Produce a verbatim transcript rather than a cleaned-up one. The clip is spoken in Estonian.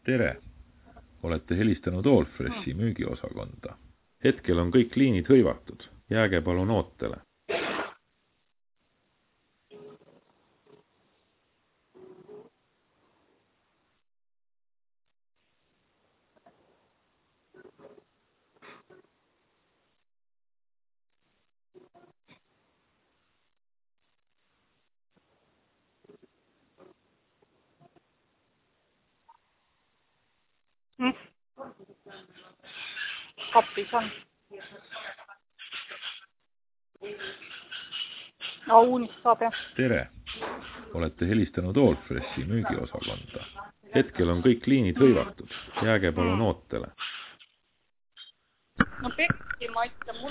Tere! Olete helistanud Allfreshi müügiosakonda. Hetkel on kõik liinid hõivatud. Jääge palun ootele. Mm. Kapis on. Auunist saab jah. Tere! Olete helistanud Allfreshi müügiosakonda. Hetkel on kõik liinid hõivatud. Jääge palun ootele. No pekki ma ikka, mul